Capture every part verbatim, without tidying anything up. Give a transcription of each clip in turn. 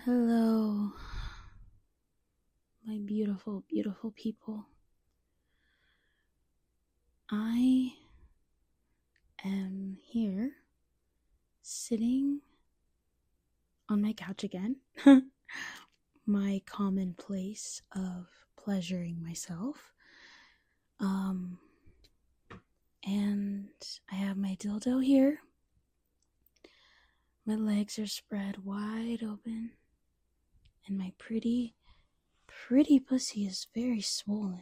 Hello, my beautiful, beautiful people. I am here sitting on my couch again, my common place of pleasuring myself. Um, and I have my dildo here. My legs are spread wide open, and my pretty, pretty pussy is very swollen.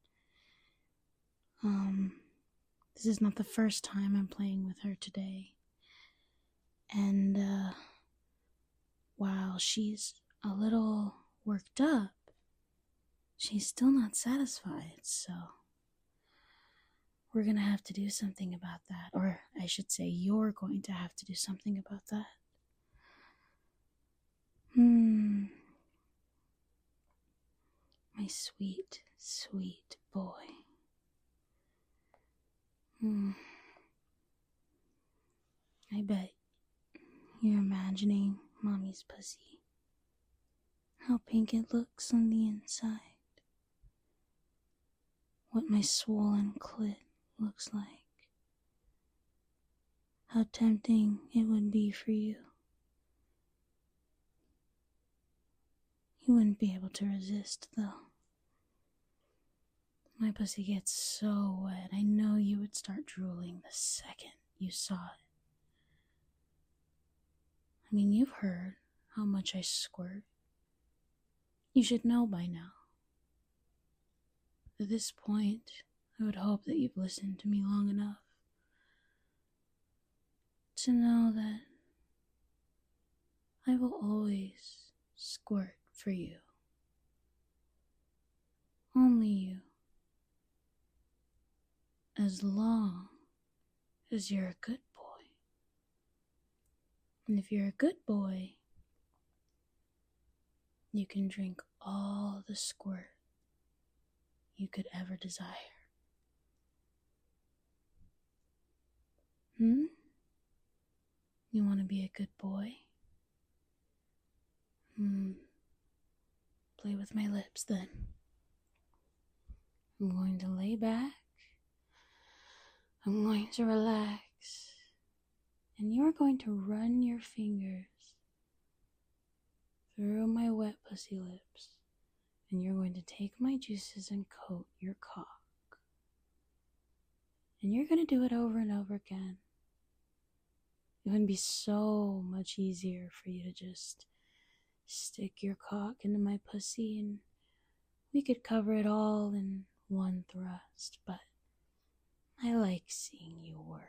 Um, this is not the first time I'm playing with her today. And, uh, while she's a little worked up, she's still not satisfied, so we're gonna have to do something about that. Or I should say, you're going to have to do something about that. Hmm. My sweet, sweet boy. Hmm. I bet you're imagining mommy's pussy. How pink it looks on the inside. What my swollen clit looks like. How tempting it would be for you. You wouldn't be able to resist, though. My pussy gets so wet, I know you would start drooling the second you saw it. I mean, you've heard how much I squirt. You should know by now. At this point, I would hope that you've listened to me long enough to know that I will always squirt for you. Only you. As long as you're a good boy. And if you're a good boy, you can drink all the squirt you could ever desire. Hmm? You want to be a good boy? Hmm. Play with my lips then. I'm going to lay back. I'm going to relax. And you're going to run your fingers through my wet pussy lips. And you're going to take my juices and coat your cock. And you're going to do it over and over again. It would be so much easier for you to just stick your cock into my pussy and we could cover it all in one thrust, but I like seeing you work.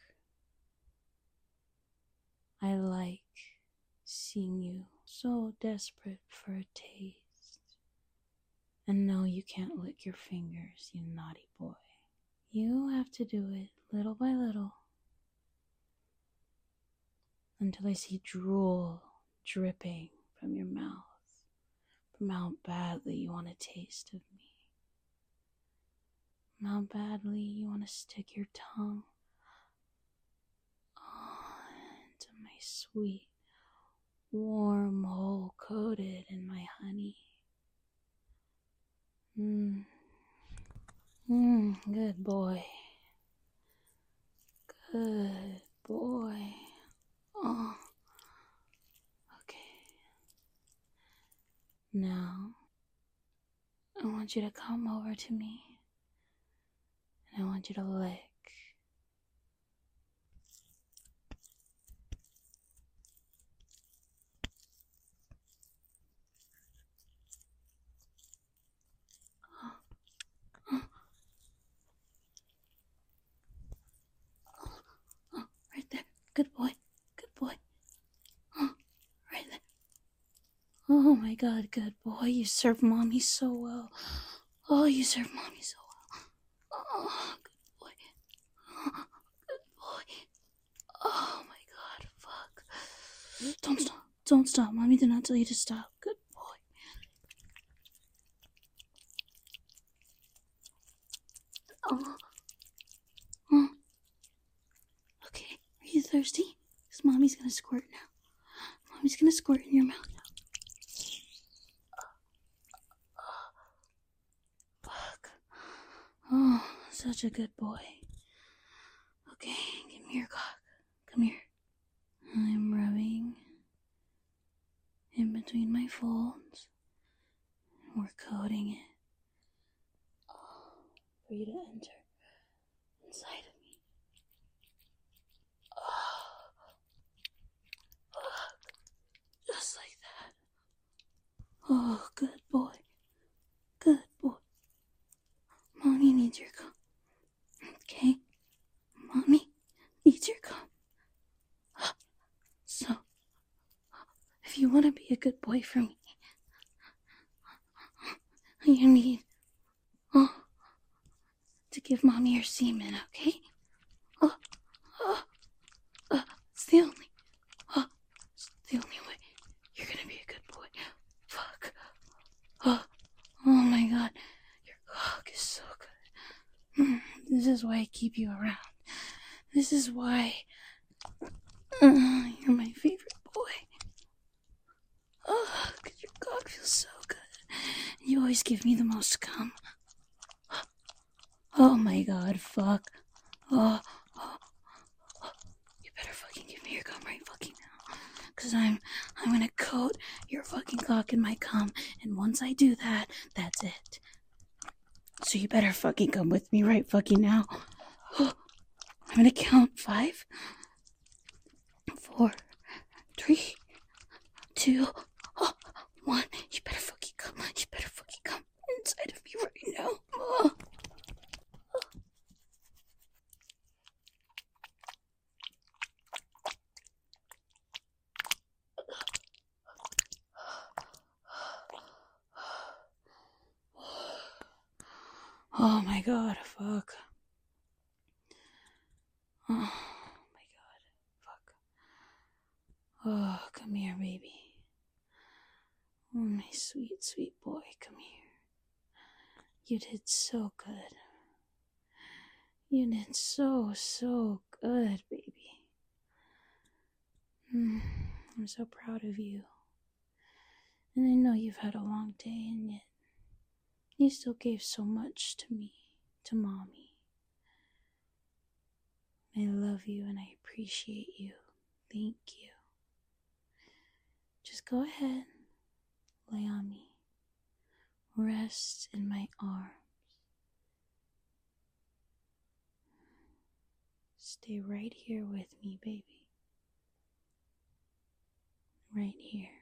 I like seeing you so desperate for a taste. And no, you can't lick your fingers, you naughty boy. You have to do it little by little until I see drool dripping from your mouth from how badly you want a taste of me. From how badly you want to stick your tongue onto my sweet, warm hole coated in my honey. Mmm. Mmm, good boy. Good boy. Oh. Okay. Now, I want you to come over to me. And I want you to lick. Right there. Good boy. Good boy. Oh, right there. Oh my god, good boy. You serve mommy so well. Oh, you serve mommy so well. Oh, good boy. Oh, good boy. Oh my god, fuck. Don't stop. Don't stop. Mommy did not tell you to stop. Good boy. Oh. Oh. Okay. Are you thirsty? Because mommy's gonna squirt now. Mommy's gonna squirt in your mouth now. Oh, such a good boy. Okay, give me your cock. Come here. I'm rubbing in between my folds. We're coating it oh, for you to enter inside of me. Oh, oh, just like that. Oh, good boy. Good boy. Mommy needs your cum. Okay? Mommy needs your cum. So, if you want to be a good boy for me, you need oh, to give Mommy your semen, okay? Oh, oh, oh, it's the only, oh, it's the only way you're gonna be a good boy. Fuck. Oh, oh my god, your cock is so good. Mm, this is why I keep you around. This is why uh, you're my favorite boy. Oh, cause your cock feels so good. You always give me the most cum. Oh my god, fuck. Oh, oh, oh. You better fucking give me your cum right fucking now. Cause I'm, I'm gonna coat your fucking cock in my cum. And once I do that, that's it. So you better fucking come with me right fucking now. Oh, I'm gonna count five, four, three, two, oh, one. You better fucking come. You better fucking come inside of me right now. Oh. Oh my god, fuck. Oh my god, fuck. Oh, come here, baby. Oh, my sweet, sweet boy, come here. You did so good. You did so, so good, baby. Mm, I'm so proud of you. And I know you've had a long day, and yet you still gave so much to me, to Mommy. I love you and I appreciate you. Thank you. Just go ahead, lay on me. Rest in my arms. Stay right here with me, baby. Right here.